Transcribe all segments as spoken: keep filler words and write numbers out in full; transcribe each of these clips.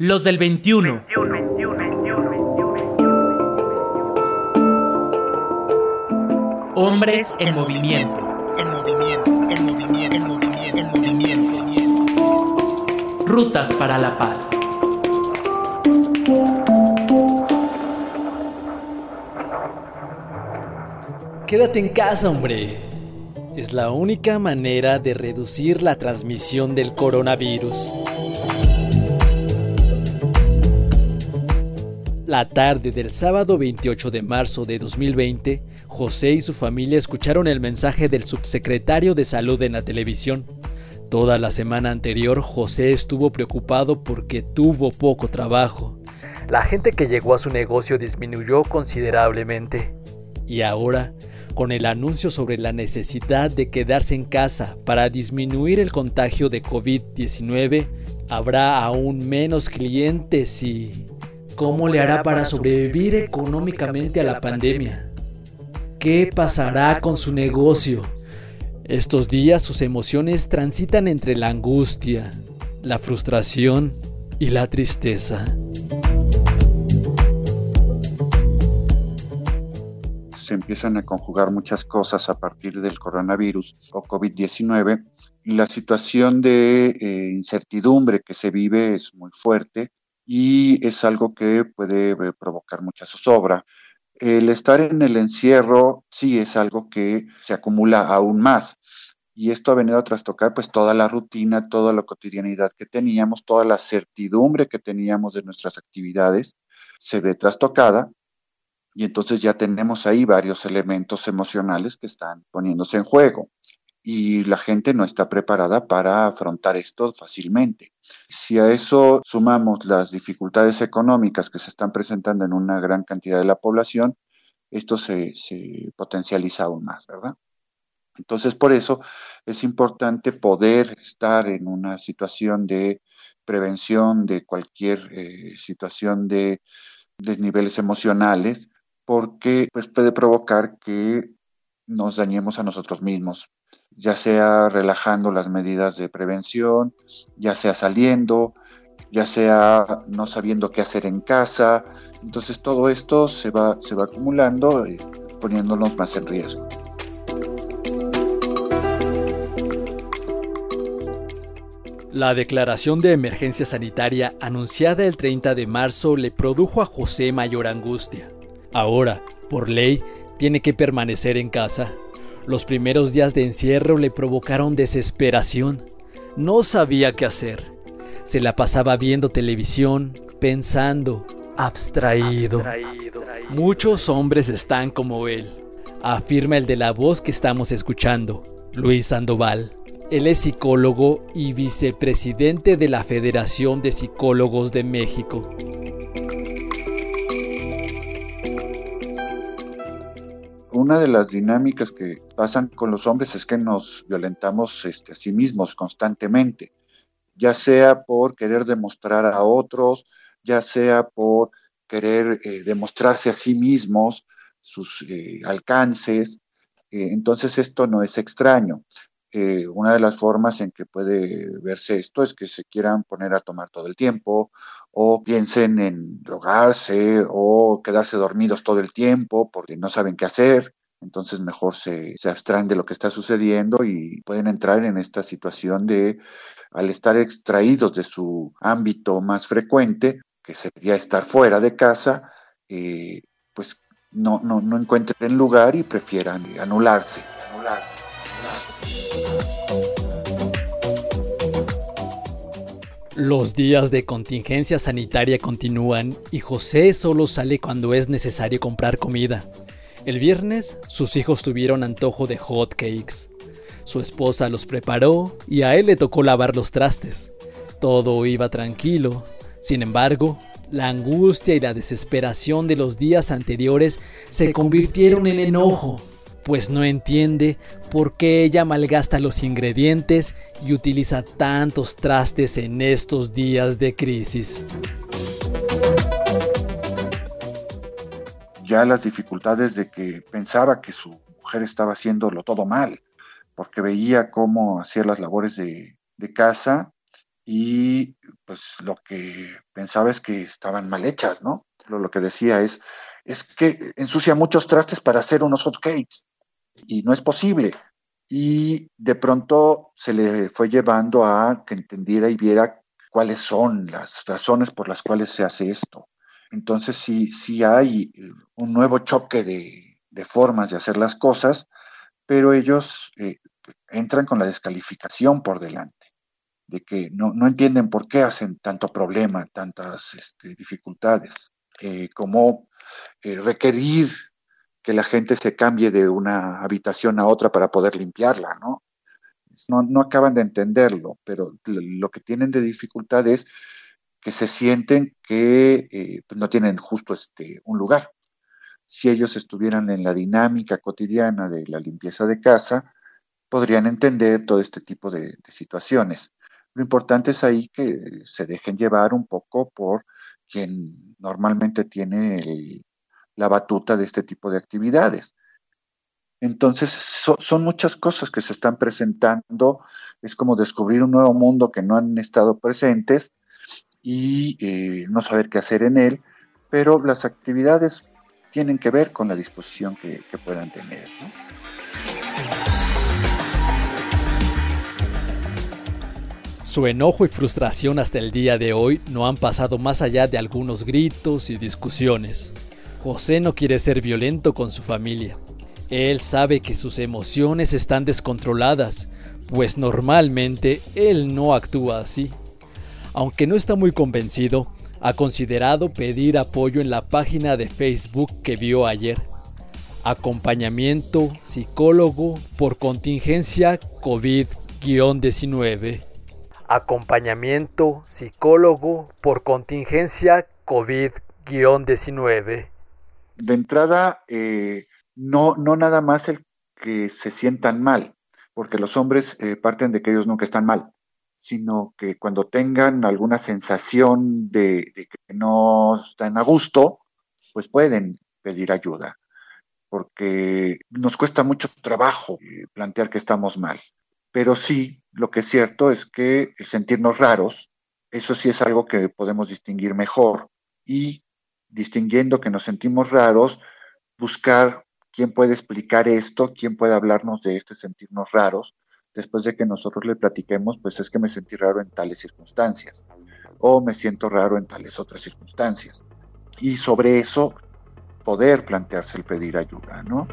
Los del veintiuno. Hombres en movimiento. En movimiento, en movimiento, en movimiento, en movimiento. Rutas para la paz. Quédate en casa, hombre. Es la única manera de reducir la transmisión del coronavirus. La tarde del sábado veintiocho de marzo de dos mil veinte, José y su familia escucharon el mensaje del subsecretario de Salud en la televisión. Toda la semana anterior, José estuvo preocupado porque tuvo poco trabajo. La gente que llegó a su negocio disminuyó considerablemente. Y ahora, con el anuncio sobre la necesidad de quedarse en casa para disminuir el contagio de covid diecinueve, habrá aún menos clientes y... ¿cómo le hará para sobrevivir económicamente a la pandemia? ¿Qué pasará con su negocio? Estos días sus emociones transitan entre la angustia, la frustración y la tristeza. Se empiezan a conjugar muchas cosas a partir del coronavirus o covid diecinueve y la situación de eh, incertidumbre que se vive es muy fuerte y es algo que puede eh, provocar mucha zozobra. El estar en el encierro sí es algo que se acumula aún más y esto ha venido a trastocar pues toda la rutina, toda la cotidianidad que teníamos, toda la certidumbre que teníamos de nuestras actividades se ve trastocada. Y entonces ya tenemos ahí varios elementos emocionales que están poniéndose en juego y la gente no está preparada para afrontar esto fácilmente. Si a eso sumamos las dificultades económicas que se están presentando en una gran cantidad de la población, esto se, se potencializa aún más, ¿verdad? Entonces, por eso es importante poder estar en una situación de prevención de cualquier eh, situación de desniveles emocionales, porque pues, puede provocar que nos dañemos a nosotros mismos, ya sea relajando las medidas de prevención, ya sea saliendo, ya sea no sabiendo qué hacer en casa. Entonces todo esto se va, se va acumulando y poniéndonos más en riesgo. La declaración de emergencia sanitaria anunciada el treinta de marzo le produjo a José mayor angustia. Ahora, por ley, tiene que permanecer en casa. Los primeros días de encierro le provocaron desesperación. No sabía qué hacer. Se la pasaba viendo televisión, pensando, abstraído. abstraído. Muchos hombres están como él, afirma el de la voz que estamos escuchando, Luis Sandoval. Él es psicólogo y vicepresidente de la Federación de Psicólogos de México. Una de las dinámicas que pasan con los hombres es que nos violentamos este, a sí mismos constantemente, ya sea por querer demostrar a otros, ya sea por querer eh, demostrarse a sí mismos sus eh, alcances. Eh, entonces esto no es extraño. Eh, una de las formas en que puede verse esto es que se quieran poner a tomar todo el tiempo o piensen en drogarse o quedarse dormidos todo el tiempo porque no saben qué hacer. Entonces mejor se, se abstraen de lo que está sucediendo y pueden entrar en esta situación de, al estar extraídos de su ámbito más frecuente, que sería estar fuera de casa, eh, pues no, no, no encuentren lugar y prefieran anularse. anular, anularse. Los días de contingencia sanitaria continúan y José solo sale cuando es necesario comprar comida. El viernes, sus hijos tuvieron antojo de hot cakes. Su esposa los preparó y a él le tocó lavar los trastes. Todo iba tranquilo. Sin embargo, la angustia y la desesperación de los días anteriores se convirtieron en enojo, pues no entiende por qué ella malgasta los ingredientes y utiliza tantos trastes en estos días de crisis. Ya las dificultades de que pensaba que su mujer estaba haciéndolo todo mal, porque veía cómo hacía las labores de, de casa y pues lo que pensaba es que estaban mal hechas, ¿no? Lo, lo que decía es, es que ensucia muchos trastes para hacer unos hot cakes y no es posible. Y de pronto se le fue llevando a que entendiera y viera cuáles son las razones por las cuales se hace esto. Entonces sí, sí hay un nuevo choque de, de formas de hacer las cosas, pero ellos eh, entran con la descalificación por delante, de que no, no entienden por qué hacen tanto problema, tantas este, dificultades, eh, como eh, requerir que la gente se cambie de una habitación a otra para poder limpiarla, ¿no? No, no acaban de entenderlo, pero lo que tienen de dificultad es que se sienten que eh, no tienen justo este, un lugar. Si ellos estuvieran en la dinámica cotidiana de la limpieza de casa, podrían entender todo este tipo de, de situaciones. Lo importante es ahí que se dejen llevar un poco por quien normalmente tiene el, la batuta de este tipo de actividades. Entonces, so, son muchas cosas que se están presentando, es como descubrir un nuevo mundo que no han estado presentes y eh, no saber qué hacer en él, pero las actividades tienen que ver con la disposición que, que puedan tener, ¿no? Su enojo y frustración hasta el día de hoy no han pasado más allá de algunos gritos y discusiones. José no quiere ser violento con su familia. Él sabe que sus emociones están descontroladas, pues normalmente él no actúa así. Aunque no está muy convencido, ha considerado pedir apoyo en la página de Facebook que vio ayer. Acompañamiento psicólogo por contingencia COVID diecinueve. Acompañamiento psicólogo por contingencia COVID diecinueve. De entrada, eh, no, no nada más el que se sientan mal, porque los hombres eh, parten de que ellos nunca están mal, sino que cuando tengan alguna sensación de, de que no están a gusto, pues pueden pedir ayuda, porque nos cuesta mucho trabajo eh, plantear que estamos mal. Pero sí, lo que es cierto es que el sentirnos raros, eso sí es algo que podemos distinguir mejor. Y distinguiendo que nos sentimos raros, buscar quién puede explicar esto, quién puede hablarnos de esto y sentirnos raros. Después de que nosotros le platiquemos, pues es que me sentí raro en tales circunstancias. O me siento raro en tales otras circunstancias. Y sobre eso, poder plantearse el pedir ayuda, ¿no?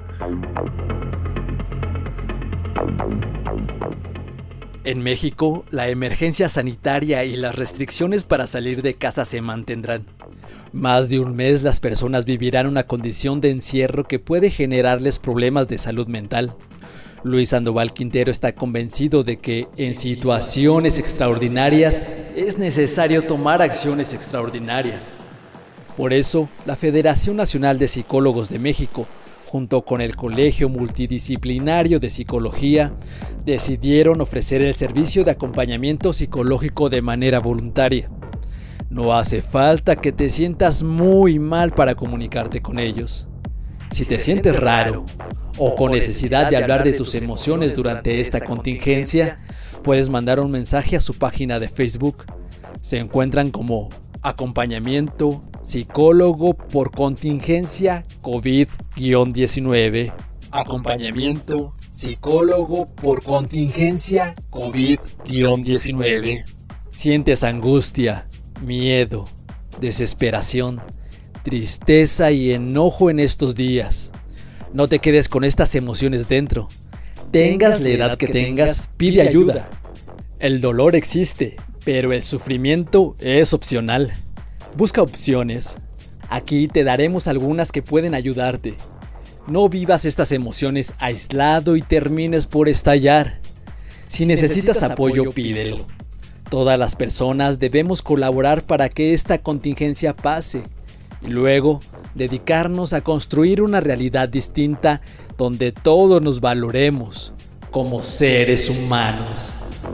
En México, la emergencia sanitaria y las restricciones para salir de casa se mantendrán. Más de un mes las personas vivirán una condición de encierro que puede generarles problemas de salud mental. Luis Sandoval Quintero está convencido de que en situaciones extraordinarias es necesario tomar acciones extraordinarias. Por eso, la Federación Nacional de Psicólogos de México, junto con el Colegio Multidisciplinario de Psicología, decidieron ofrecer el servicio de acompañamiento psicológico de manera voluntaria. No hace falta que te sientas muy mal para comunicarte con ellos. Si te sientes raro o con necesidad de hablar de tus emociones durante esta contingencia, puedes mandar un mensaje a su página de Facebook. Se encuentran como Acompañamiento Psicólogo por Contingencia COVID diecinueve. Acompañamiento Psicólogo por Contingencia COVID diecinueve. ¿Sientes angustia, miedo, desesperación, tristeza y enojo en estos días? No te quedes con estas emociones dentro. Tengas la edad que tengas, pide ayuda. El dolor existe, pero el sufrimiento es opcional. Busca opciones. Aquí te daremos algunas que pueden ayudarte. No vivas estas emociones aislado y termines por estallar. Si necesitas apoyo, pídelo. Todas las personas debemos colaborar para que esta contingencia pase y luego dedicarnos a construir una realidad distinta donde todos nos valoremos como seres humanos.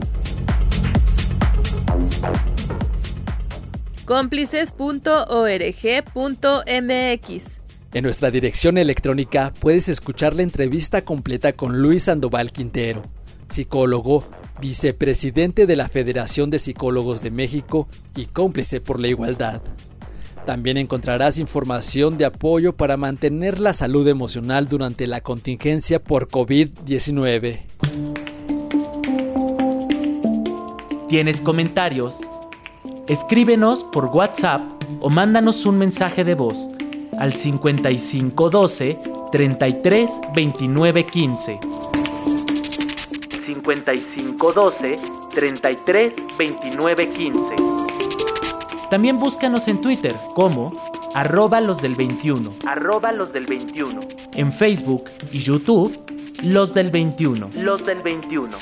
cómplices punto org punto m x. En nuestra dirección electrónica puedes escuchar la entrevista completa con Luis Sandoval Quintero, psicólogo, vicepresidente de la Federación de Psicólogos de México y cómplice por la igualdad. También encontrarás información de apoyo para mantener la salud emocional durante la contingencia por COVID diecinueve. ¿Tienes comentarios? Escríbenos por WhatsApp o mándanos un mensaje de voz al cincuenta y cinco doce, treinta y tres, veintinueve, quince. cincuenta y cinco doce, treinta y tres, veintinueve, quince. También búscanos en Twitter como arroba los del veintiuno, arroba los del veintiuno. En Facebook y YouTube, los del veintiuno, los del veintiuno.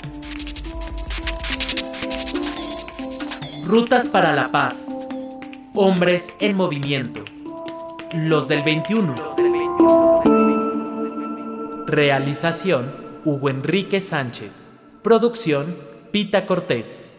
Rutas para la paz. Hombres en movimiento. Los del veintiuno. Realización: Hugo Enrique Sánchez. Producción: Pita Cortés.